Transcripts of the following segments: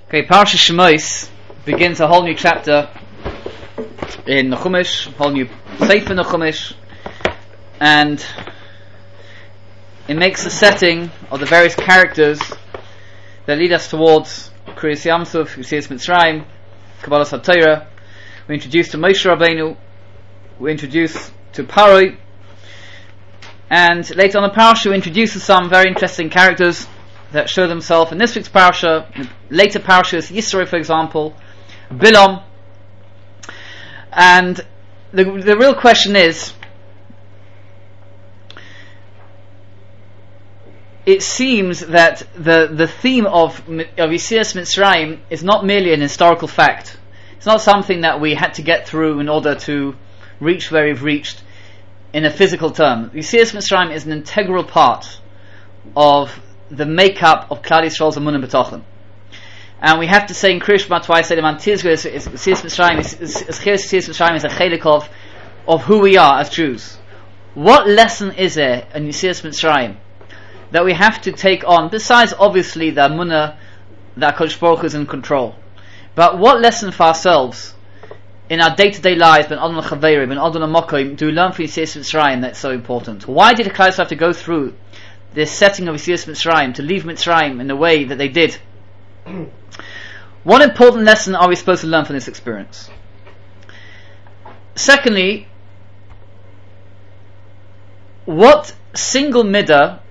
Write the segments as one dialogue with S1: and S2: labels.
S1: Okay, Parsha Shemos begins a whole new chapter in the Chumash, a whole new sefer in the Chumash, and it makes the setting of the various characters that lead us towards Kriyas Yamsuf, Yetzias Mitzrayim, Kabbalas HaTorah. We're introduced to Moshe Rabbeinu, we're introduced to Paroi, and later on the Parsha we introduce some very interesting characters that show themselves in this week's Parsha, later Parshas, Yisro for example, Bilam. And the real question is, it seems that the theme of Yetzias Mitzrayim is not merely an historical fact. It's not something that we had to get through in order to reach where we've reached in a physical term. Yetzias Mitzrayim is an integral part of the makeup of Klal Yisrael's Emunah B'Tochen. And we have to say in Kriya Shema twice, Yetzias Mitzrayim is a chelik of who we are as Jews. What lesson is there in Yetzias Mitzrayim that we have to take on, besides obviously the Emunah that HaKadosh Baruch Hu is in control? But what lesson for ourselves in our day-to-day lives, ben Adon L'Chaveri, ben Adon L'Mokoim, do we learn from Yetzias Mitzrayim that's so important? Why did the Klal Yisrael have to go through this setting of Yetzias Mitzrayim, to leave Mitzrayim in the way that they did? What important lesson are we supposed to learn from this experience? Secondly, what single midah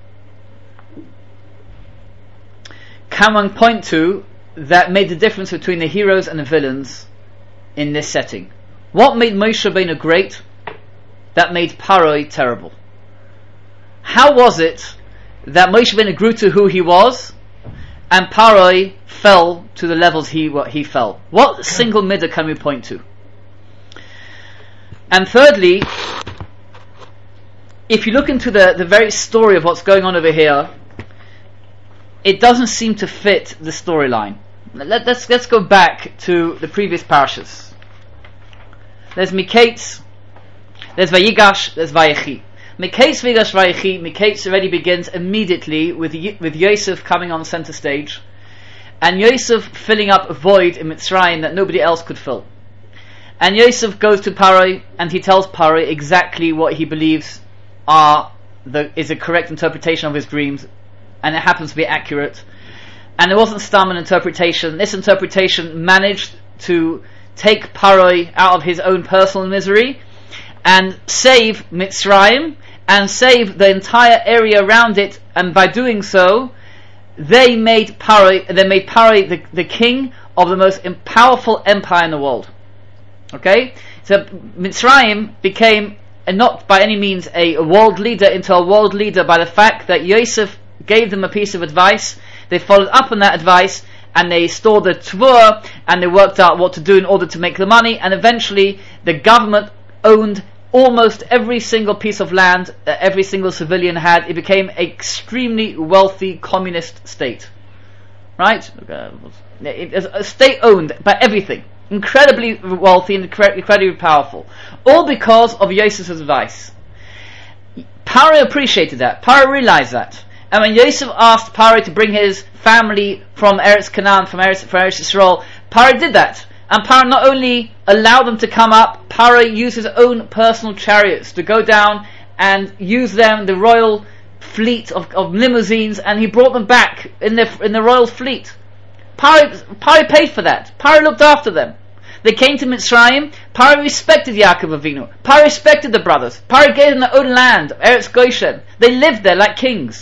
S1: can one point to that made the difference between the heroes and the villains in this setting? What made Moshe Rabbeinu great that made Paroi terrible? How was it that Moshe Rabbeinu grew to who he was and Paroi fell to the levels he fell? What single midah can we point to? And thirdly, if you look into the very story of what's going on over here, it doesn't seem to fit the storyline. Let's go back to the previous parashas. There's Miketz, there's Vayigash, there's Vayechi. Miketz, Vayigash, Vayechi. Miketz already begins immediately with Yosef coming on center stage, and Yosef filling up a void in Mitzrayim that nobody else could fill. And Yosef goes to Paroi and he tells Paroi exactly what he believes is a correct interpretation of his dreams, and it happens to be accurate. And it wasn't stam an interpretation. This interpretation managed to take Paroi out of his own personal misery and save Mitzrayim and save the entire area around it, and by doing so they made Paroi the king of the most powerful empire in the world. Okay? So Mitzrayim became not by any means a world leader into a world leader by the fact that Yosef gave them a piece of advice. They followed up on that advice and they stored the tvur and they worked out what to do in order to make the money, and eventually the government owned almost every single piece of land that every single civilian had. It became an extremely wealthy communist state. Right? It is a state owned by everything. Incredibly wealthy and incredibly powerful. All because of Yosef's advice. Paroi appreciated that. Paroi realized that. And when Yosef asked Paroi to bring his family from Eretz Canaan, from Eretz Yisrael, Paroi did that. And Paroi not only allowed them to come up, Paroi used his own personal chariots to go down and use them, the royal fleet of limousines, and he brought them back in the royal fleet. Paroi paid for that. Paroi looked after them. They came to Mitzrayim. Paroi respected Yaakov Avinu. Paroi respected the brothers. Paroi gave them their own land, Eretz Goshen. They lived there like kings.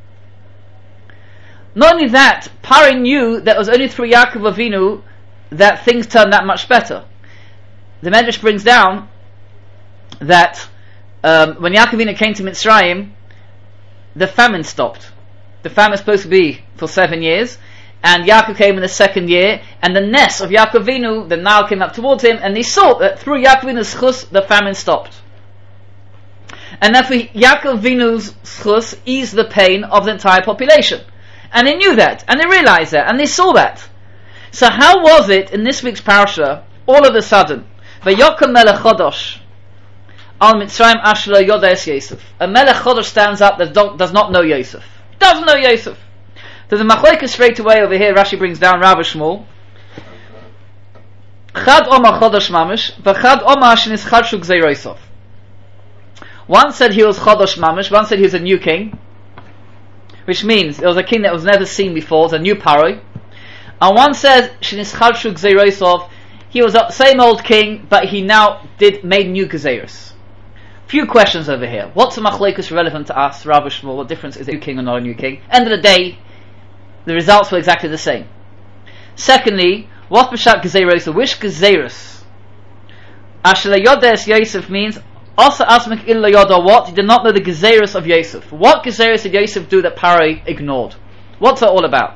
S1: Not only that, Paroi knew that it was only through Yaakov Avinu that things turned that much better. The Medrash brings down that when Yaakov Avinu came to Mitzrayim, the famine stopped. The famine was supposed to be for 7 years, and Yaakov came in the second year, and the ness of Yaakov Avinu, the Nile came up towards him, and he saw that through Yaakov Avinu's schus, the famine stopped. And therefore Yaakov Avinu's schus eased the pain of the entire population. And they knew that, and they realized that, and they saw that. So how was it in this week's parasha, all of a sudden, Vayokom melech chodosh al Mitzrayim ashlo yoda es Yosef. A melech chodosh stands up that does not know Yosef. Doesn't know Yosef. There's a machlokes straight away over here. Rashi brings down Rav Shmuel. Chad Omar Chodesh Mamish, v'Chad Omar Shenischadshuk Gzeirosav. One said he was Chodesh Mamish, one said he was a new king, which means it was a king that was never seen before, it was a new paroi. And one said Shenischadshuk Gzeirosav, he was the same old king, but he now made new Gezeiros. Few questions over here. What's a machlokes relevant to us, Rav Shmuel? What difference is a new king or not a new king? End of the day, the results were exactly the same. Secondly, what b'shat gezeiros? Which gezeiros? Ashla yodes Yosef means asa asmek illa yoda. What? He did not know the gezeiros of Yosef. What gezeiros did Yosef do that Paroi ignored? What's that all about?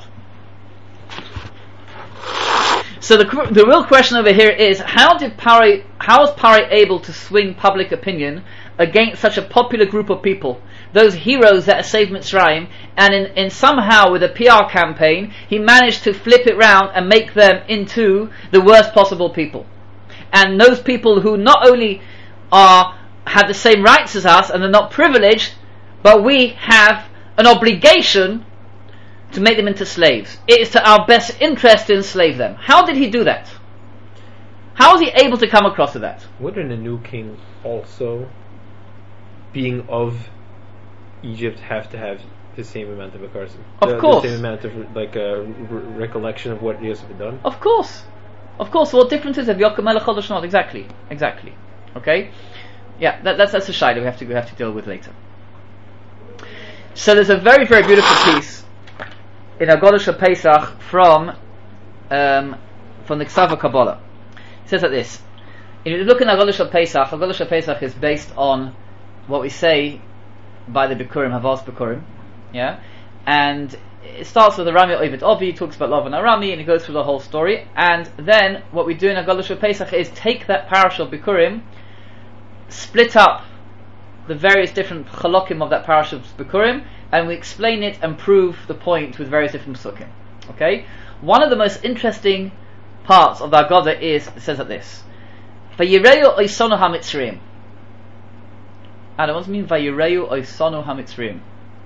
S1: So the real question over here is how was Paroi able to swing public opinion against such a popular group of people, those heroes that saved Mitzrayim, and in somehow with a PR campaign he managed to flip it round and make them into the worst possible people, and those people who not only have the same rights as us and are not privileged, but we have an obligation to make them into slaves. It is to our best interest to enslave them. How did he do that? How was he able to come across to that?
S2: Wouldn't a new king also, being of Egypt, have to have the same amount of a person?
S1: Of course.
S2: The same amount of recollection of what Yosef had done?
S1: Of course. What difference is it? Yochel Melech Chodesh not? Exactly. Okay? Yeah, that's a shayla we have to deal with later. So there's a very, very beautiful piece in Haggadah Pesach from the Ksava Kabbalah. It says like this. If you look in Haggadah Pesach is based on what we say by the Bikurim, Havas Bikurim, yeah, and it starts with Arami Ovid Ovi, talks about Love and Arami, and it goes through the whole story. And then what we do in Haggadah Pesach is take that parasha of Bikurim, split up the various different chalokim of that parasha of Bikurim, and we explain it and prove the point with various different psukim. Okay, one of the most interesting parts of the Haggadah is, it says like this: Vayireu oisonu hamitzrim. And what does it mean? Vayireu oisonu hamitzrim.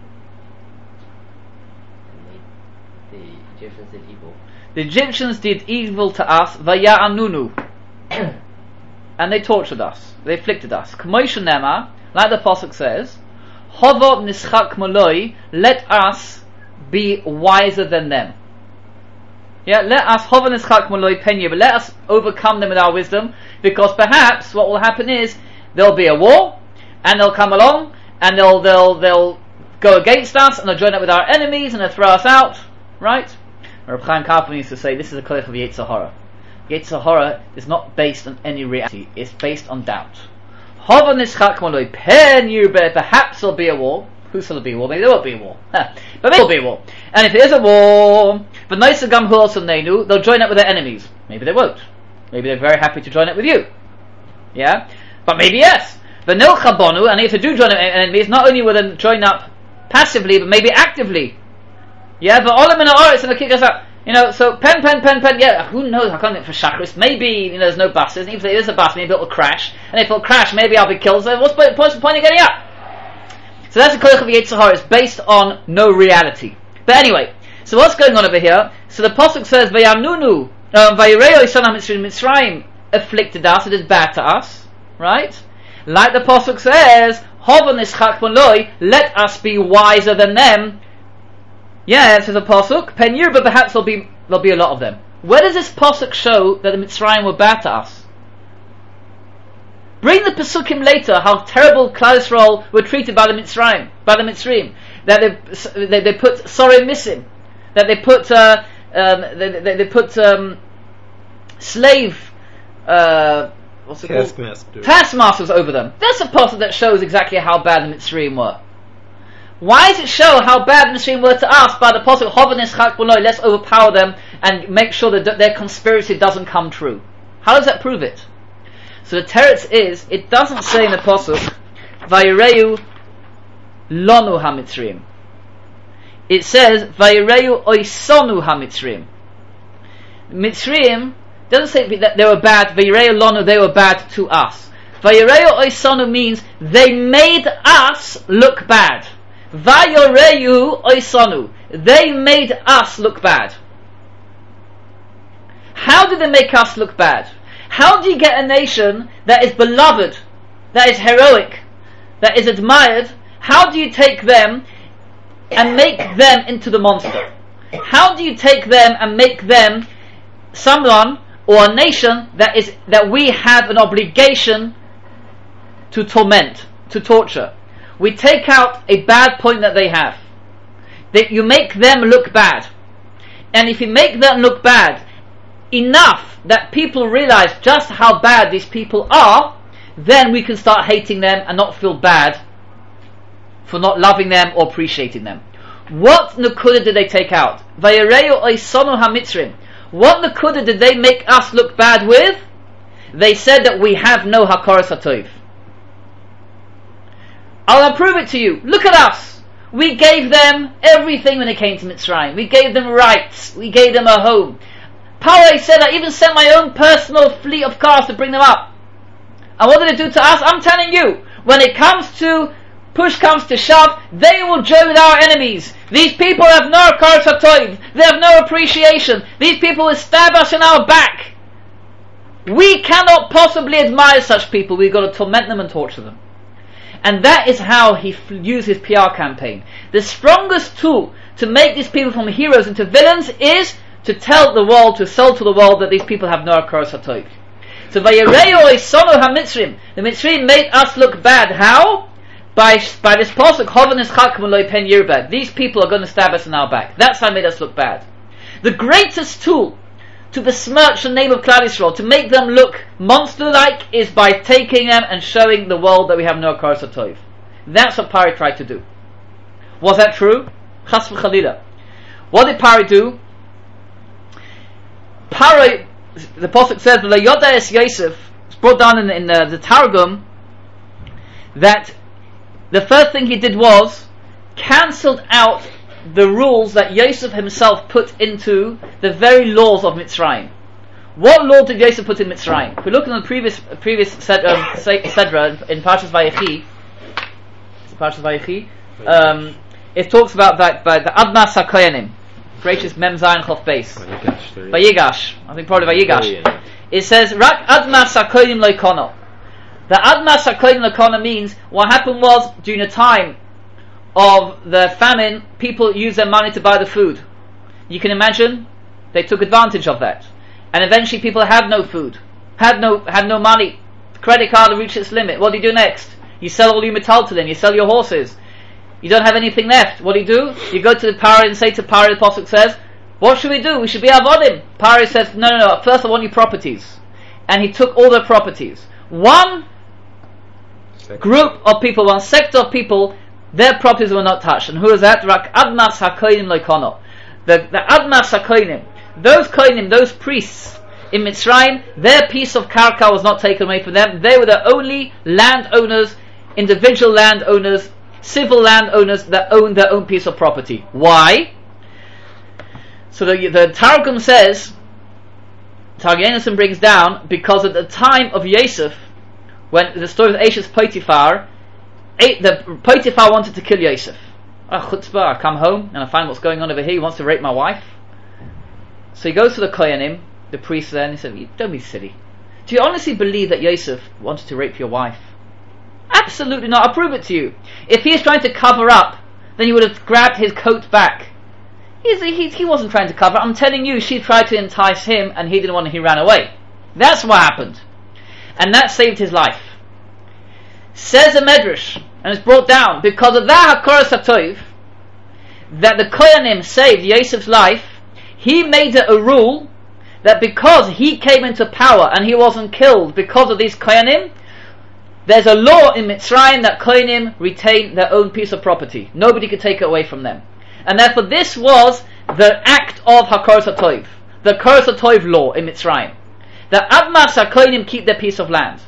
S3: The Egyptians did evil.
S1: The Egyptians did evil to us. Vaya'anunu. And they tortured us. They afflicted us. K'moishu nema, like the pasuk says, Hovot nischak moloi, let us be wiser than them. Yeah, let us hovot nischak moloi penye, but let us overcome them with our wisdom, because perhaps what will happen is there'll be a war, and they'll come along, and they'll go against us, and they'll join up with our enemies, and they'll throw us out, right? Reb Chaim Kaplan used to say, this is a koich of Yetzer Hara. Yetzer Hara is not based on any reality, it's based on doubt. Perhaps there'll be a war. Who shall there be a war? Maybe there won't be a war. But maybe there will be a war. And if there is a war, they'll join up with their enemies. Maybe they won't. Maybe they're very happy to join up with you. Yeah? But maybe yes. And if they do join up with enemies, not only will they join up passively, but maybe actively. Yeah? But all of them and they'll kick us out. So pen, yeah, who knows, I can't think for Shachris, maybe, there's no buses, and if there is a bus, maybe it'll crash, and if it'll crash, maybe I'll be killed, so what's the point of getting up? So that's the koich of Yetzer Hara, it's based on no reality. But anyway, so what's going on over here? So the pasuk says, Vayamnunu, Vayireu oisonu Mitzrayim afflicted us, it is bad to us, right? Like the pasuk says, Hovot nischak moloi, let us be wiser than them. Yeah, says a pasuk, Penir, but perhaps there'll be a lot of them. Where does this pasuk show that the Mitzrayim were bad to us? Bring the pasukim later, how terrible Klal Yisrael were treated by the Mitzrayim, that they put sorei misim, that they put slave what's it called? Taskmasters over them. That's a pasuk that shows exactly how bad the Mitzrayim were. Why does it show how bad the Mitzrayim were to us by the pasuk Hovot nischak moloi, let's overpower them and make sure that their conspiracy doesn't come true? How does that prove it? So the teretz is, it doesn't say in the pasuk Vayireu lonu hamitzrim. It says Vayireu oisonu hamitzrim. Mitzrayim doesn't say that they were bad. Vayireu lonu, they were bad to us. Vayireu oisonu means they made us look bad. Vayoreu oisonu, they made us look bad. How did they make us look bad? How do you get a nation that is beloved, that is heroic, that is admired? How do you take them and make them into the monster? How do you take them and make them someone or a nation that we have an obligation to torment, to torture? We take out a bad point that they have. That you make them look bad. And if you make them look bad enough that people realize just how bad these people are, then we can start hating them and not feel bad for not loving them or appreciating them. What Nakuda did they take out? Vayareu oisonu hamitzrim. What Nakuda did they make us look bad with? They said that we have no Hakaras HaTov. I'll prove it to you. Look at us. We gave them everything when they came to Mitzrayim. We gave them rights. We gave them a home. Paro said, I even sent my own personal fleet of cars to bring them up. And what did they do to us? I'm telling you, when it comes to push comes to shove, they will join our enemies. These people have no Hakaras HaTov. They have no appreciation. These people will stab us in our back. We cannot possibly admire such people. We've got to torment them and torture them. And that is how he used his PR campaign. The strongest tool to make these people from heroes into villains is to tell the world, to sell to the world that these people have no Hakaras HaTov. So Vayareu oisonu hamitzrim. The Mitzrim made us look bad. How? By this pasuk, Hovan ischak lo pen yirbad. These people are going to stab us in our back. That's how made us look bad. The greatest tool to besmirch the name of Klal Yisrael, to make them look monster-like, is by taking them and showing the world that we have no Hakaras HaTov. That's what Pari tried to do. Was that true? Chas v'chalila. What did Pari do? Pari, the pasuk says, "Lo yoda es Yosef." It's brought down in the Targum that the first thing he did was cancelled out the rules that Yosef himself put into the very laws of Mitzrayim. What law did Yosef put in Mitzrayim? If we look at the previous Sedra in Parshas Vayechi, it talks about that by the Admas HaKoyanim, gracious Mem Zayin Chof Beis, Vayigash, I think probably Vayigash. It says Rak Admas HaKoyanim Loikono. The Admas HaKoyanim Loikono means what happened was during the time of the famine, people used their money to buy the food. You can imagine they took advantage of that, and eventually people had no food, had no money. The credit card reached its limit. What do you do next? You sell all your metal to them. You sell your horses. You don't have anything left. What do? You go to the Pari and say to Pari, the pasuk says, "What should we do? We should be avodim." Pari says, "No. First, I want your properties," and he took all their properties. One group of people, one sector of people, their properties were not touched. And who is that? Rak Admas HaKoyanim Loikono. The Admas HaKoyanim, those Koyanim, those priests in Mitzrayim, their piece of karka was not taken away from them. They were the only landowners, individual landowners, civil landowners that owned their own piece of property. Why? So the Targum says, Targum brings down, because at the time of Yosef, when the story of Eshes Potiphar, the Potiphar wanted to kill Yosef. Chutzpah, I come home and I find what's going on over here. He wants to rape my wife. So he goes to the Koyanim, the priest there, and he said, "Don't be silly. Do you honestly believe that Yosef wanted to rape your wife?" Absolutely not. I'll prove it to you. If he is trying to cover up, then he would have grabbed his coat back. He wasn't trying to cover up. I'm telling you, she tried to entice him and he didn't want to, he ran away. That's what happened. And that saved his life. Says a Medrash, and it's brought down, because of that Hakaras HaTov, that the Koyanim saved Yosef's life, he made it a rule that because he came into power and he wasn't killed because of these Koyanim, there's a law in Mitzrayim that Koyanim retain their own piece of property. Nobody could take it away from them. And therefore this was the act of Hakaras HaTov, the Hakaras HaTov law in Mitzrayim. The Admas HaKoyanim keep their piece of land.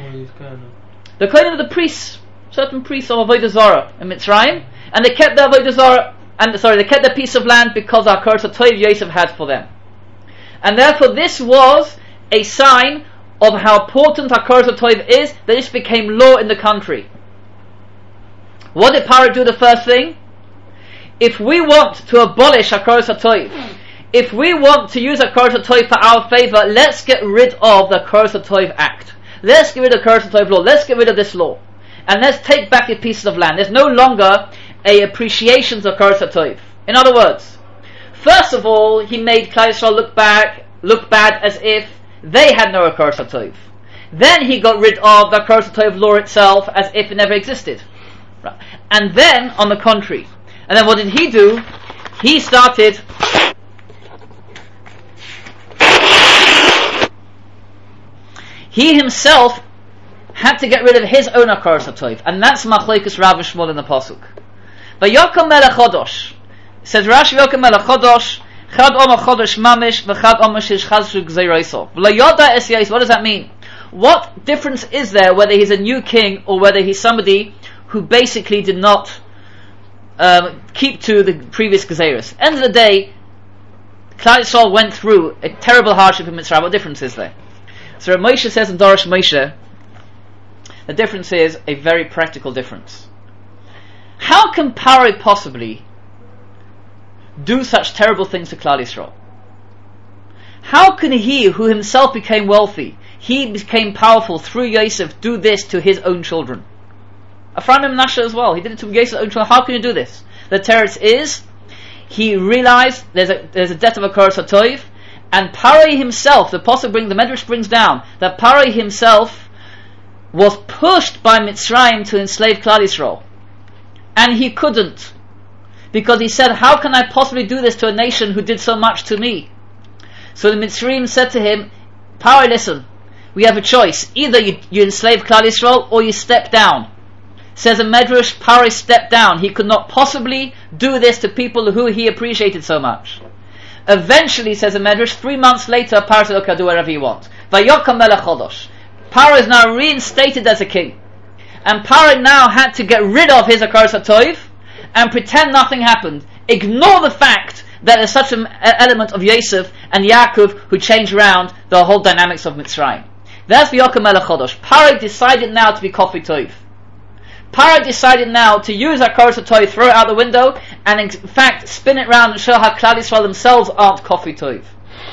S1: The Koyanim are the priests, certain priests of Avodah Zarah in Mitzrayim, and they kept their Avodah Zarah, they kept their piece of land because of Hakaras HaTov Yosef had for them. And therefore this was a sign of how important Hakaras HaTov is, that this became law in the country. What did Paro do the first thing? if we want to abolish Hakaras HaTov, if we want to use Hakaras HaTov for our favor, let's get rid of the Hakaras HaTov Act. Let's get rid of the Hakaras HaTov law. Let's get rid of this law. And let's take back the pieces of land. There's no longer a appreciation of Hakaras HaTov. In other words, first of all, he made Klal Yisrael look bad as if they had no Hakaras HaTov. Then he got rid of the Hakaras HaTov law itself as if it never existed. Right. And then, on the contrary, and then what did he do? He started he himself had to get rid of his own Hakaras HaTov, and that's Machlokes Rav and Shmuel in the pasuk. Vayokom melech chodosh, says Rashi, Vayokom melech chodosh, chad omer chodosh mamish, v'chad omer shish chazshu gzeiroso. V'layoda es yais. What does that mean? What difference is there whether he's a new king or whether he's somebody who basically did not keep to the previous gezeiros? End of the day, Klal Yisrael went through a terrible hardship in Mitzrayim. What difference is there? So Moshe says in Dorosh Moshe, the difference is a very practical difference. How can Paro possibly do such terrible things to Klal Yisrael? How can he, who himself became wealthy, he became powerful through Yosef, do this to his own children? Ephraim and Menashe as well. He did it to Yosef's own children. How can you do this? The teretz is, he realized there's a debt of Hakaras HaTov, and Paro himself, the Medrash brings down that Paro himself was pushed by Mitzrayim to enslave Klal Yisrael, and he couldn't, because he said, how can I possibly do this to a nation who did so much to me? So the Mitzrayim said to him, Paro, listen, we have a choice. Either you enslave Klal Yisrael or you step down. Says a Medrash, Paro stepped down. He could not possibly do this to people who he appreciated so much. Eventually, says a Medrash, 3 months later, Paro said, okay, do whatever you want. Vayokam melech chodosh. Paro is now reinstated as a king. And Paro now had to get rid of his Hakaras HaTov and pretend nothing happened. Ignore the fact that there's such an element of Yosef and Yaakov who changed around the whole dynamics of Mitzrayim. That's Vayokam melech chodosh. Paro decided now to be Kofi Tov. Paro decided now to use Hakaras HaTov, throw it out the window, and in fact spin it round and show how Klal Yisrael themselves aren't Kofi Tov.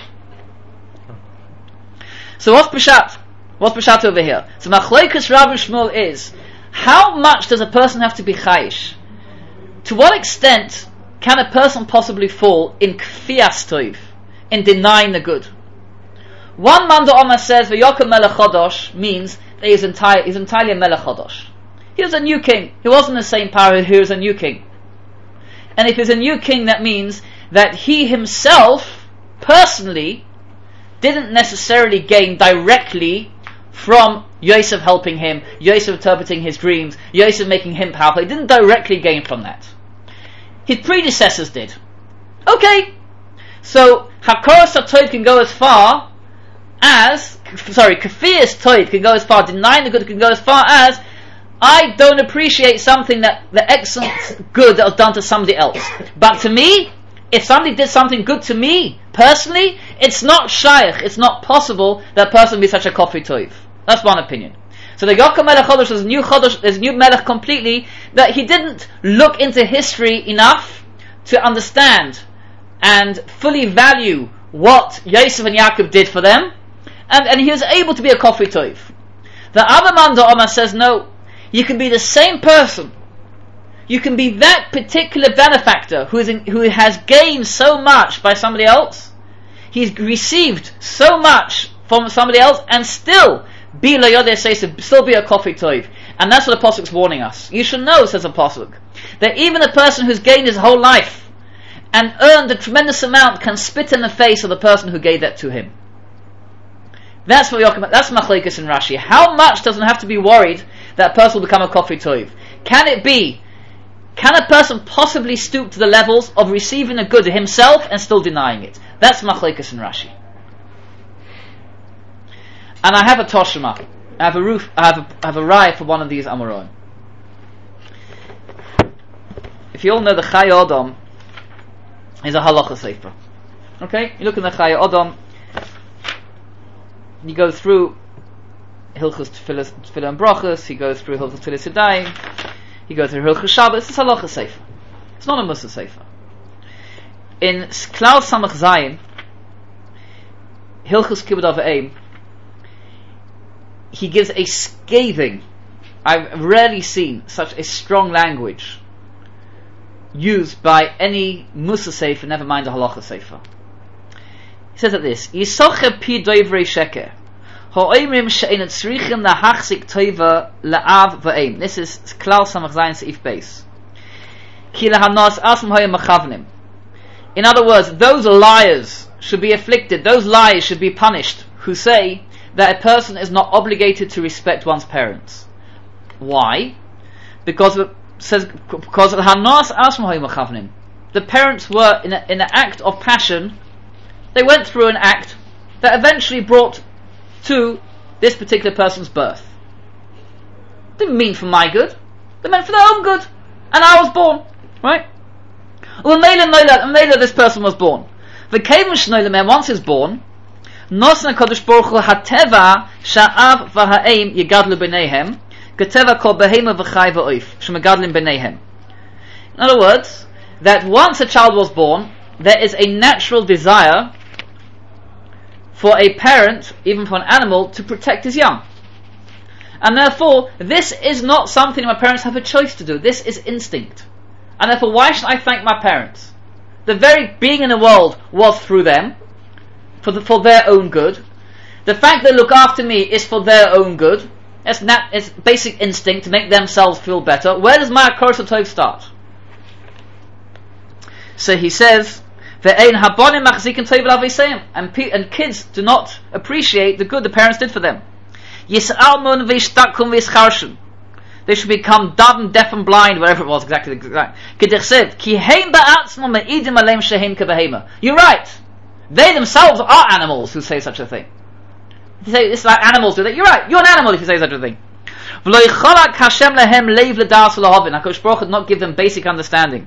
S1: So what's Peshat? What's Peshat over here? So Machlokes Rav and Shmuel is, how much does a person have to be chayish? To what extent can a person possibly fall in kfiyas tov, in denying the good? One Manda Omer says V'yokem melech chodosh means that he's entirely a melech chodosh. He was a new king. He wasn't the same Paro who was a new king. And if he's a new king, that means that he himself, personally, didn't necessarily gain directly from Yosef helping him, Yosef interpreting his dreams, Yosef making him powerful. He didn't directly gain from that. His predecessors did. Okay. So, Hakaras HaTov can go as far as, Kafiyas Tov can go as far, denying the good can go as far as, I don't appreciate something that the excellent good that was done to somebody else. But to me, if somebody did something good to me, personally, it's not shaykh, it's not possible that person be such a Kofi Tov. That's one opinion. So the Yocham Melech Chodosh is a new Melech completely, that he didn't look into history enough to understand and fully value what Yosef and Yaakov did for them, and he was able to be a Kofi Tov. The other Manda Omer says, no, you can be the same person. You can be that particular benefactor who has gained so much by somebody else. He's received so much from somebody else, and still be Layodeh Seisa, still be a Kofi Tov. And that's what the Pasuk's warning us. You should know, says the Pasuk, that even a person who's gained his whole life and earned a tremendous amount can spit in the face of the person who gave that to him. That's Machlokes and Rashi. How much doesn't have to be worried that a person will become a Kofi Tov? Can a person possibly stoop to the levels of receiving a good himself and still denying it? That's Machlokes and Rashi. And I have a Toshima. I have a raya for one of these Amoron. If you all know, the Chayei Adam is a halacha sefer. Okay? You look in the Chayei Adam, you go through Hilchos Tefillah and Brachos, you go through Hilchos Tefillah Yadayim, you go through Hilchos Shabbos. It's a halacha sefer. It's not a Mussar sefer. in Klal Samach Zayin, Hilchus Kibud Avim, he gives a scathing. I've rarely seen such a strong language used by any Musa Sefer, never mind a Halacha Sefer. He says like this: Yisoche pi doivrei sheker, ha'oimrim she'ein tzrichim lahachzik toiva la'av v'eim. This is Klal Samach Zayin Seif Beis. Ki lahanos asm hoyim machavnim. In other words, those liars should be afflicted, those liars should be punished, who say that a person is not obligated to respect one's parents. Why? Because it says, because the parents were in an act of passion. They went through an act that eventually brought to this particular person's birth. Didn't mean for my good. They meant for their own good. And I was born. Right? And later this person was born. Once he's born, Nosna Kodesh Baruch Hu hateva sha'av v'ha'eim yigadlu b'neihem keteva kol behema v'chai v'oif shemegadlim b'neihem. In other words, that once a child was born, there is a natural desire for a parent, even for an animal, to protect his young. And therefore, this is not something my parents have a choice to do. This is instinct. And therefore, why should I thank my parents? The very being in the world was through them, for their own good. The fact they look after me is for their own good. It's basic instinct to make themselves feel better. Where does my Akor Tov start? So he says, and kids do not appreciate the good the parents did for them. They should become dumb and deaf and blind, whatever it was exactly. You're right. They themselves are animals who say such a thing. If you say it's like animals do that, you're right. You're an animal if you say such a thing. HaKadosh Baruch did not give them basic understanding.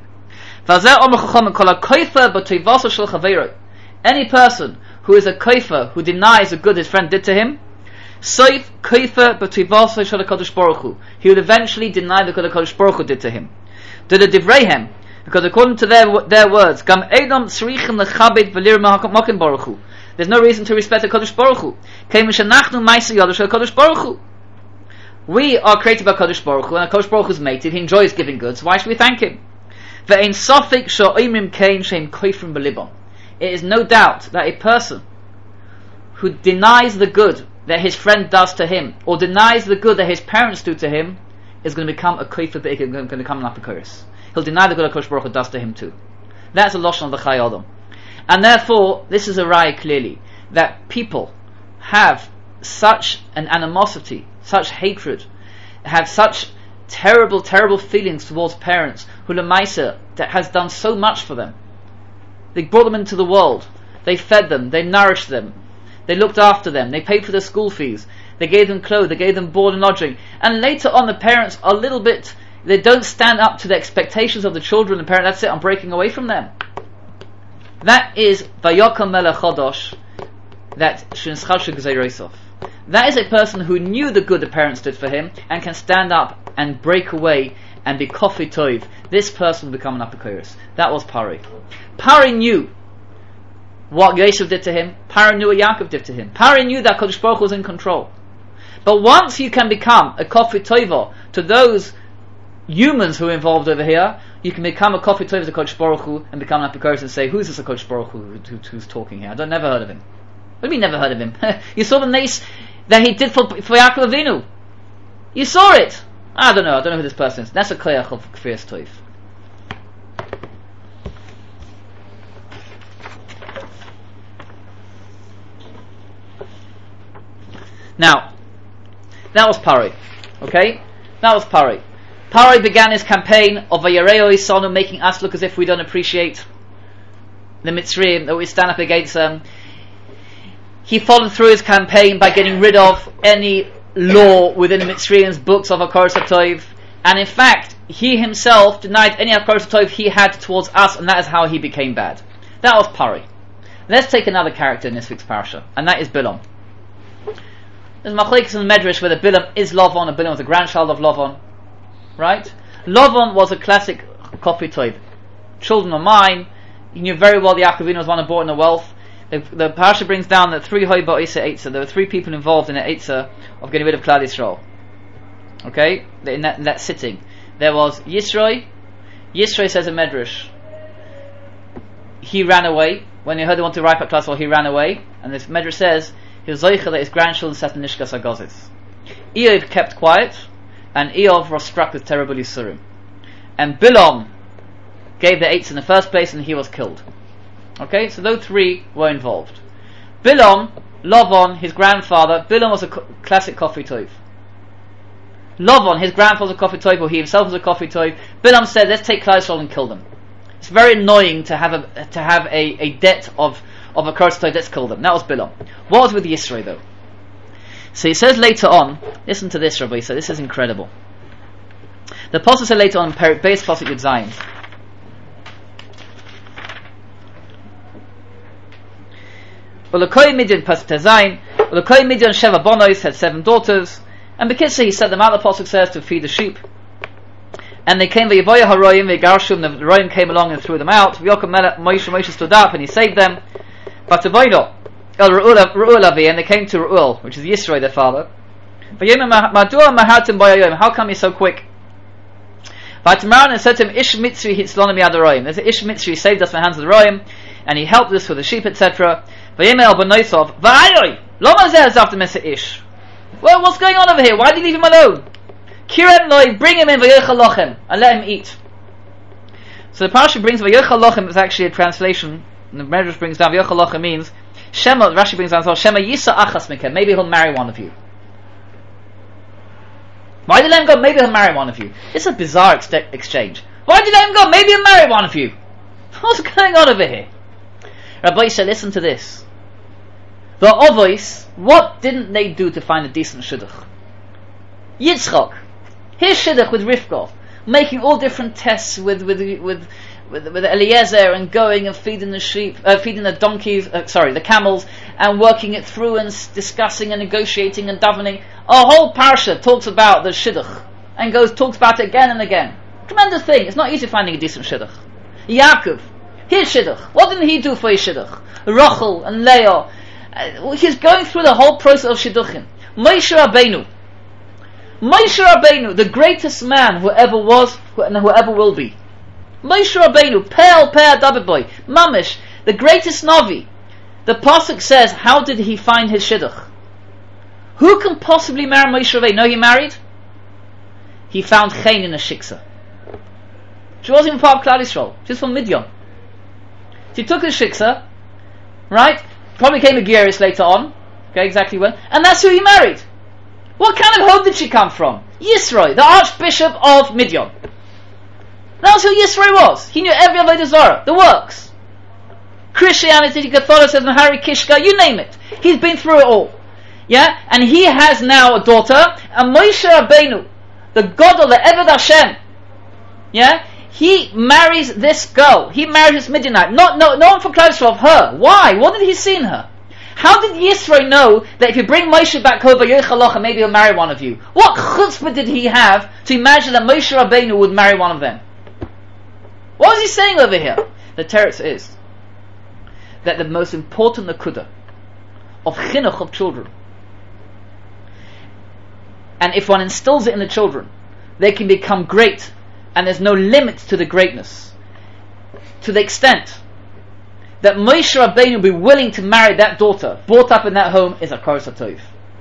S1: Any person who is a kofer, who denies the good his friend did to him, he will eventually deny the good HaKadosh Baruch Hu did to him. Because according to their words, there's no reason to respect the HaKadosh Baruch Hu. We are created by HaKadosh Baruch Hu, and HaKadosh Baruch Hu is mated. He enjoys giving good, so why should we thank him? It is no doubt that a person who denies the good that his friend does to him, or denies the good that his parents do to him, is going to become a kofer, going to become an apokoros. He'll deny the good HaKadosh Baruch Hu does to him too. That's a lashon of the Chai Adam. And therefore, this is a raya clearly, that people have such an animosity, such hatred, have such terrible, terrible feelings towards parents who Lemaisa, that has done so much for them. They brought them into the world, they fed them, they nourished them, they looked after them, they paid for their school fees, they gave them clothes, they gave them board and lodging, and later on the parents are a little bit, they don't stand up to the expectations of the children, and the parent, that's it, I'm breaking away from them. That is Vayokam Melech Chodosh, that Shinschashu Gzeirosof. That is a person who knew the good the parents did for him, and can stand up and break away and be kofi toiv. This person will become an apokoros. That was Pari. Pari knew what Yosef did to him. Pari knew what Yaakov did to him. Pari knew that Kodesh Baruch Hu was in control. But once you can become a kofi toivo to those humans who are involved over here, you can become a kofi toivo to Kodesh Baruch Hu and become an apokoros and say, who's this Kodesh Baruch Hu who's talking here? I've never heard of him. What do you mean never heard of him? You saw the nace that he did for Yaakov Avinu. You saw it. I don't know who this person is. That's a koyach of Kfiras Toiv. Now, that was Pari. Okay? That was Pari. Pari began his campaign of Vayareo Isonu, making us look as if we don't appreciate the Mitzrayim, that we stand up against them. He followed through his campaign by getting rid of any law within Mitzrayim's books of Akor Tov, and in fact, he himself denied any Akor Tov he had towards us, and that is how he became bad. That was Pari. Let's take another character in this week's parasha, and that is Bilam. There's Machlekes in the Medrash whether Bilam is Lavan or Bilam was a grandchild of Lavan. Right? Lavan was a classic Kofi Tov. Children of mine, He knew very well the Yaakov Avinu was one who brought in the wealth. The parasha brings down that there were three people involved in the Eitzah of getting rid of Klal Yisrael. Okay, in that sitting, there was Yisroi. Yisroi says in Medrash, he ran away when he heard they wanted to wipe out Klal Yisrael. He ran away, and this Medrash says he was zoicha that his grandchildren sat in Nishkas Hagozis. Eov kept quiet, and Eov was struck with terrible Yisurim. And Bilam gave the Eitzah in the first place, and he was killed. Okay, so those three were involved. Bilam, Lavan, his grandfather, Bilam was a classic Kofi Tov. Lavan, his grandfather was a Kofi Tov, or he himself was a Kofi Tov. Bilam said, let's take Klal Yisrael and kill them. It's very annoying to have a debt of a curse Tov, let's kill them. That was Bilam. What was with Yisroi though? So he says later on, listen to this, Rabbi, so this is incredible. The Apostle said later on, Perik Beis Pasuk Yud Zayin, Ulakoi Midian Pasuk Tezayin, Ulakoi Midian Sheva Bonois had 7 daughters, and Bekitzer he sent them out, the Pasuk says, to feed the sheep. And they came, V'yivoya Haroyim, V'yigarshum, the Royim came along and threw them out. V'yokom Moshe stood up and he saved them. But Avoino, El Ru'ul Avi, and they came to Ru'ul, which is Yisroi, their father. How come you're so quick? V'atamaran and said to him, Ish Mitzri hitzlonu miyad Royim. There's an Ish Mitzri, saved us from the hands of the Royim, and he helped us with the sheep, etc. V'yimel b'noisov, V'ayoi, Loma zeh after Mesa Ish. Well, what's going on over here? Why did you leave him alone? Kirem loi, bring him in, v'yochel lochem, and let him eat. So the parasha brings v'yochel lochem, it's actually a translation, and the Medrash brings down v'yochel lochem means, Shema, Rashi brings down, Shema yisa achas mikem, maybe he'll marry one of you. Why did you let him go? Maybe he'll marry one of you. It's a bizarre exchange. Why did you let him go? Maybe he'll marry one of you. What's going on over here? Rabbi said, listen to this. The Ovois, what didn't they do to find a decent shidduch? Yitzchak, his shidduch with Rivka, making all different tests with Eliezer, and going and feeding the sheep, feeding the donkeys, the camels, and working it through and discussing and negotiating and davening. A whole parasha talks about the shidduch and talks about it again and again. Tremendous thing. It's not easy finding a decent shidduch. Yaakov, his shidduch. What didn't he do for his shidduch? Rachel and Leah. He's going through the whole process of shidduchim. Moshe Rabbeinu, the greatest man who ever was and who ever will be. Moshe Rabbeinu, Pe'al David boy, Mamish, the greatest Navi. The pasuk says, how did he find his shidduch? Who can possibly marry Moshe Rabbeinu? No, he married? He found Chen in a shiksa. She wasn't even part of Klal Yisrael. She's from Midian. She took his shiksa, right? Probably came a Geras later on. Okay, exactly when. And that's who he married. What kind of home did she come from? Yisroi, the Archbishop of Midian. That's who Yisroi was. He knew every Avodah Zarah, the works. Christianity, Catholicism, Hari Kishka, you name it. He's been through it all. Yeah? And he has now a daughter, and Moshe Rabbeinu, the God of the Eved Hashem, yeah? He marries this girl. He marries this Midianite. No one from Klal Yisrael, of her. Why? What did he see in her? How did Yisro know that if you bring Moshe back over Yechalocha, maybe he'll marry one of you? What chutzpah did he have to imagine that Moshe Rabbeinu would marry one of them? What was he saying over here? The teretz is that the most important nakuda of chinuch of children, and if one instills it in the children, they can become great, and there's no limit to the greatness, to the extent that Moshe Rabbeinu will be willing to marry that daughter, brought up in that home, is a Koros HaTov.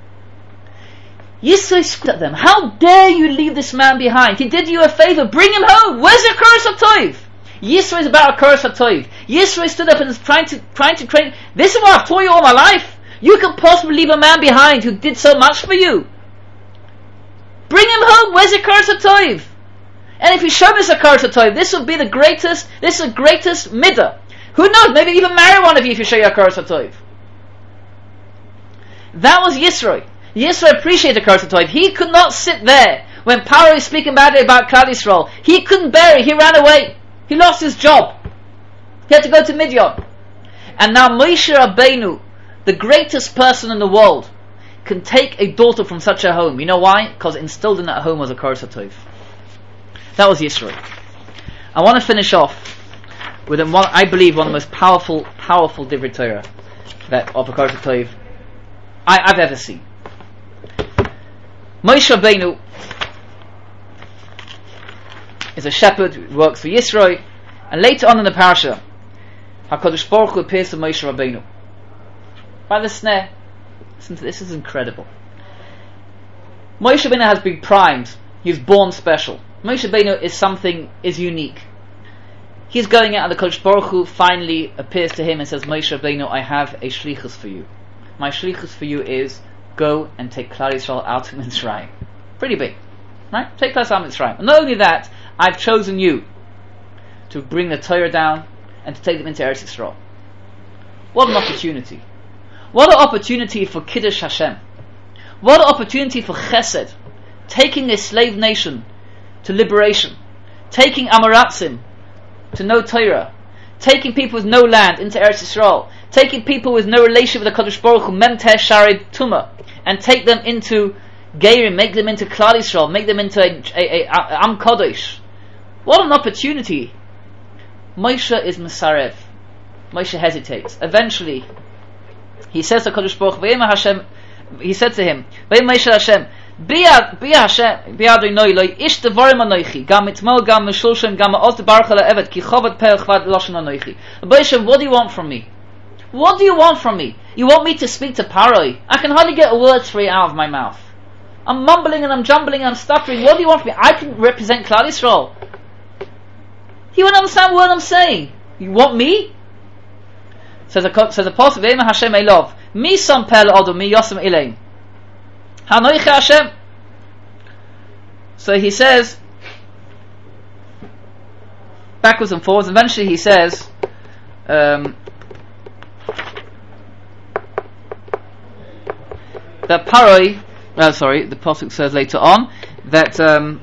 S1: Yisro screamed at them, how dare you leave this man behind? He did you a favor, bring him home, where's your Koros HaTov? Yisro is about a Koros HaTov. Yisro stood up and is trying to train, this is what I've taught you all my life. You can possibly leave a man behind who did so much for you. Bring him home, where's your Koros HaTov? And if you show us a Koros HaTov, this is the greatest midah. Who knows, maybe even marry one of you if you show your Koros HaTov. That was Yisro. Yisro appreciated Koros HaTov. He could not sit there when Paro is speaking badly about Klal Yisrael. He couldn't bear it. He ran away. He lost his job. He had to go to Midian. And now Moshe Rabbeinu, the greatest person in the world, can take a daughter from such a home. You know why? Because instilled in that home was a Koros HaTov. That was Yisro. I want to finish off within one, I believe, one of the most powerful Divrei Torah that of Hakadosh Tov I've ever seen. Moshe Rabbeinu is a shepherd who works for Yisro, and later on in the parasha, HaKadosh Baruch Hu appears to Moshe Rabbeinu by the snare. Listen to this, this is incredible. Moshe Rabbeinu has been primed. He's born special. Moshe Rabbeinu is unique. He's going out, and the Kadosh Baruch Hu finally appears to him and says, Moshe Rabbeinu, I have a shlichus for you. My shlichus for you is go and take Klal Yisrael out of Mitzrayim. Pretty big, right? Take Klal Yisrael out of Mitzrayim. And not only that, I've chosen you to bring the Torah down and to take them into Eretz Yisrael. What an opportunity! What an opportunity for Kiddush Hashem! What an opportunity for Chesed! Taking a slave nation to liberation, taking Amoratzim to no Torah, taking people with no land into Eretz Yisrael, taking people with no relation with the Kadosh Baruch Hu, Memteh Sharid Tumah, and take them into Geirim, make them into Klal Yisrael, make them into a Am Kodesh. What an opportunity! Moshe is Mesarev. Moshe hesitates. Eventually, he says to Kadosh Baruch Hu, Hashem, he said to him, Moshe Hashem, Bia Hashem, Bia Adonai Loi, Ish Devarim Anoichi, Gam Itmol, Gam Meshulshem, Gam Oz Baruch Ela Evet, Ki Chovat Pe'el Chvad Lashon Anoichi. Moshe, what do you want from me? What do you want from me? You want me to speak to Paroi? I can hardly get a word free out of my mouth. I'm mumbling and I'm jumbling and I'm stuttering. What do you want from me? I can represent Klal Yisrael. He won't understand what I'm saying. You want me? Says the Apostle, V'ema Hashem Elov, Mi Som Pel Odom, Mi Yosem Eleim. Hanoiche Hashem. So he says, backwards and forwards, eventually he says, that Paroi, the Pasuk says later on, that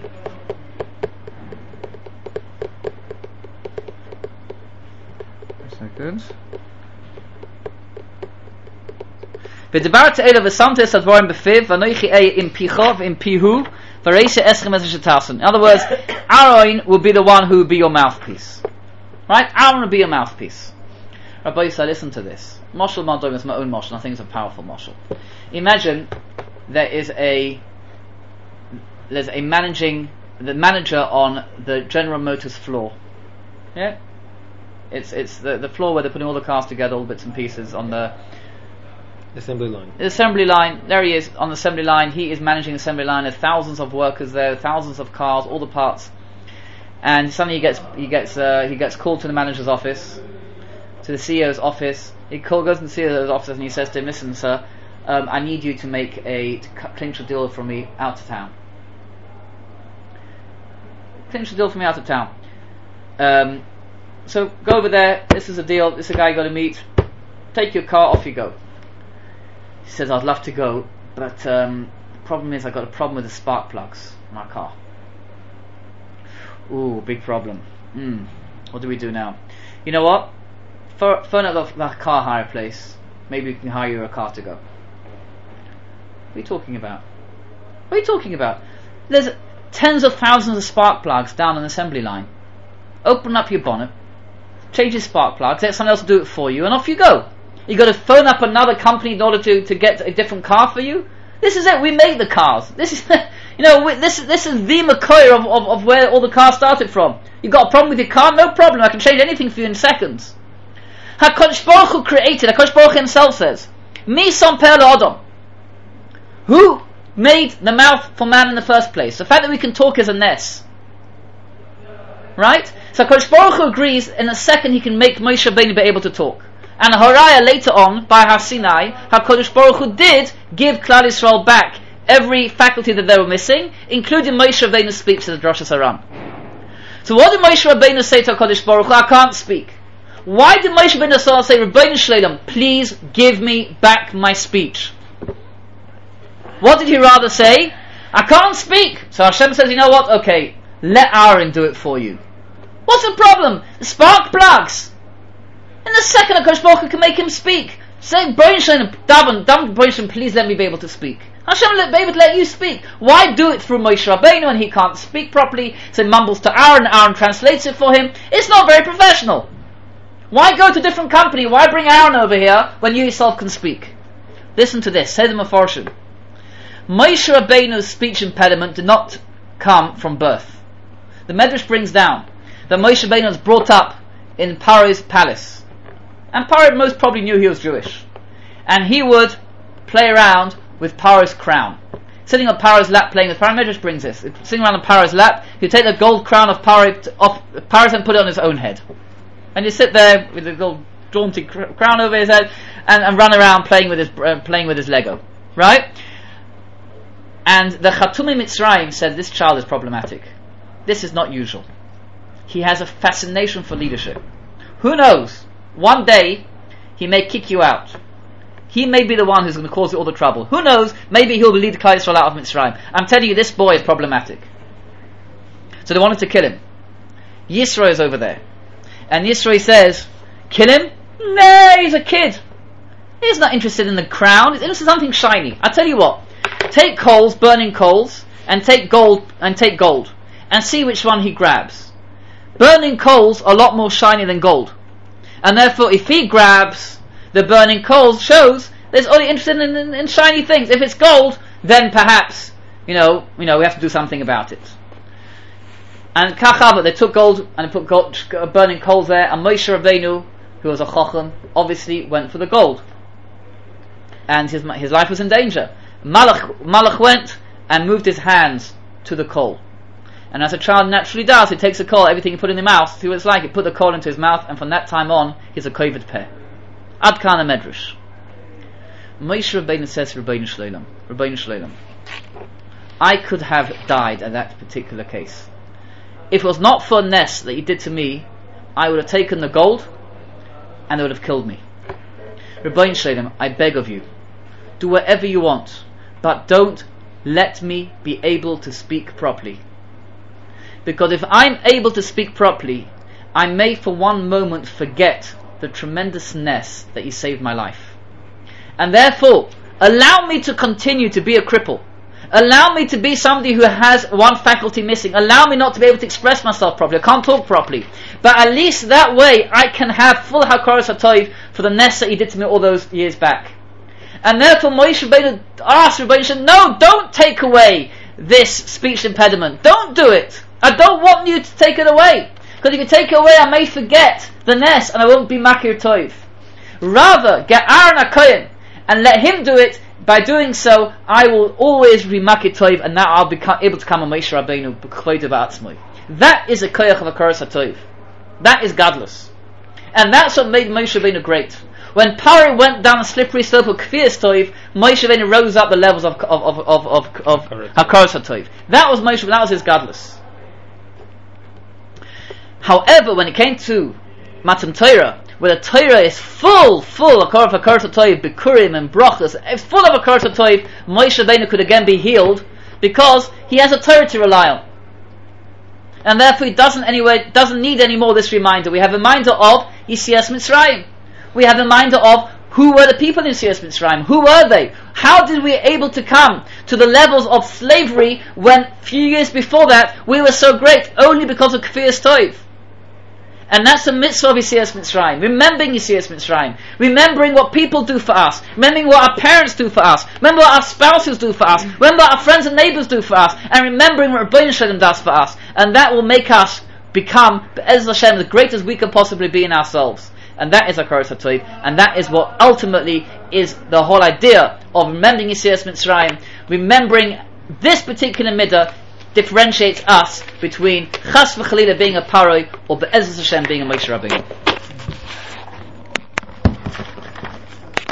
S1: V'debar te'ela v'samtes advarim b'fiv v'anoichi in pichov in pihu v'reisha eschem ezeshetasun. In other words, Aaron will be the one who will be your mouthpiece. Right? Aaron will be your mouthpiece. Rabbi Yisrael, listen to this. Moshel Madom is my own moshel. I think it's a powerful moshel. Imagine there's a manager on the General Motors floor. Yeah? It's the floor where they're putting all the cars together, all bits and pieces on the
S2: assembly line.
S1: The assembly line. There he is on the assembly line. He is managing the assembly line. There's thousands of workers there, thousands of cars, all the parts. And suddenly he gets called to the manager's office, to the CEO's office. He goes to the CEO's office and he says to him, "Listen, sir, I need you to make to clinch a deal for me out of town. Clinch a deal for me out of town. So go over there. This is a deal. This is a guy you got to meet. Take your car. Off you go." He says, "I'd love to go, but the problem is I've got a problem with the spark plugs in my car." Ooh, big problem. What do we do now? You know what? Phone up the car hire place. Maybe we can hire you a car to go. What are you talking about? What are you talking about? There's tens of thousands of spark plugs down an assembly line. Open up your bonnet, change your spark plugs, let someone else do it for you, and off you go. You got to phone up another company in order to get a different car for you. This is it. We make the cars. This is this is the Makoyer of where all the cars started from. You got a problem with your car? No problem. I can change anything for you in seconds. HaKadosh Baruch Hu created. HaKadosh Baruch Hu himself says, "Mi som per Adam." Who made the mouth for man in the first place? The fact that we can talk is a ness, right? So HaKadosh Baruch Hu agrees. In a second, he can make Moshe Rabbeinu be able to talk. And Haraya later on, by Har Sinai, HaKadosh Baruch Hu did give Klal Yisrael back every faculty that they were missing, including Moshe Rabbeinu's speech to the Drashas Aram. So what did Moshe Rabbeinu say to HaKadosh Baruch Hu? I can't speak. Why did Moshe Rabbeinu say, Rabbeinu Shleilam, please give me back my speech? What did he rather say? I can't speak. So Hashem says, you know what? Okay, let Aaron do it for you. What's the problem? The spark plugs. In a second, HaKadosh Baruch Hu can make him speak. Say, Daven, please let me be able to speak. Hashem will be able to let you speak. Why do it through Moshe Rabbeinu when he can't speak properly? So he mumbles to Aaron, Aaron translates it for him. It's not very professional. Why go to a different company? Why bring Aaron over here when you yourself can speak? Listen to this. Say the Mefarshim. Moshe Rabbeinu's speech impediment did not come from birth. The Medrash brings down that Moshe Rabbeinu was brought up in Paro's palace. And Paro most probably knew he was Jewish. And he would play around with Paro's crown. Sitting on Paro's lap playing with Paro, Medrash brings this. Sitting around on Paro's lap, he'd take the gold crown of Paro's and put it on his own head. And he'd sit there with the gold jaunty crown over his head and run around playing with his Lego. Right? And the Chatumi Mitzrayim said this child is problematic. This is not usual. He has a fascination for leadership. Who knows? One day he may kick you out. He may be the one who's going to cause you all the trouble. Who knows? Maybe he'll lead Klal Yisrael out of Mitzrayim. I'm telling you, this boy is problematic. So they wanted to kill him. Yisro is over there. And Yisro says, kill him? No, he's a kid. He's not interested in the crown. He's interested in something shiny. I tell you what. Take coals, burning coals, and take gold, and see which one he grabs. Burning coals are a lot more shiny than gold. And therefore, if he grabs the burning coals, shows that he's only interested in shiny things. If it's gold, then perhaps, we have to do something about it. And Kachava, they took gold and they put burning coals there, and Moshe Rabbeinu, who was a Chochem, obviously went for the gold. And his life was in danger. Malach went and moved his hands to the coal. And as a child naturally does, he takes a coal, everything he put in his mouth, see what it's like, he put the coal into his mouth, and from that time on, he's a kovid peh. Ad Kana Medrash. Moshe Rabbeinu says to Rabbeinu Shleilam, I could have died at that particular case. If it was not for a ness that you did to me, I would have taken the gold, and it would have killed me. Rabbeinu Shleilam, I beg of you, do whatever you want, but don't let me be able to speak properly. Because if I'm able to speak properly, I may for one moment forget the tremendousness that you saved my life. And therefore, allow me to continue to be a cripple. Allow me to be somebody who has one faculty missing. Allow me not to be able to express myself properly. I can't talk properly. But at least that way I can have full hakaras hatov for the ness that he did to me all those years back. And therefore Moshe Rabbeinu asked Rabbeinu, no, don't take away this speech impediment. Don't do it. I don't want you to take it away. Because if you take it away, I may forget the ness and I won't be makir tov. Rather, get Aaron HaKohen and let him do it. By doing so, I will always be makir tov, and now I'll be able to come a Moshe Rabbeinu b'kvoid ba'atzmoi. That is a koyach of hakaras hatov. That is godless. And that's what made Moshe Rabbeinu great. When Paro went down a slippery slope of Kfiyas Tov, Moshe Rabbeinu rose up the levels of hakaras hatov. That was his godless. However, when it came to Matan Torah, where the Torah is full of hakaras hatov, bikurim and brachas, it's full of hakaras hatov, Moshe Rabbeinu could again be healed because he has a Torah to rely on, and therefore he doesn't need any more this reminder. We have a reminder of Yetzias Mitzrayim. We have a reminder of who were the people in Yetzias Mitzrayim. Who were they? How did we able to come to the levels of slavery when a few years before that we were so great? Only because of Kfiyas Tov. And that's a mitzvah of Yetzias Mitzrayim. Remembering Yetzias Mitzrayim. Remembering what people do for us. Remembering what our parents do for us. Remember what our spouses do for us. Remember what our friends and neighbors do for us. And remembering what Rabbeinu Shalom does for us. And that will make us become, Be'ez Hashem, the greatest we can possibly be in ourselves. And that is hakaras hatov. And that is what ultimately is the whole idea of remembering Yetzias Mitzrayim. Remembering this particular midah differentiates us between Chas v'Chalila being a Paroi or Be'ezus Hashem being a Moshe Rabbeinu.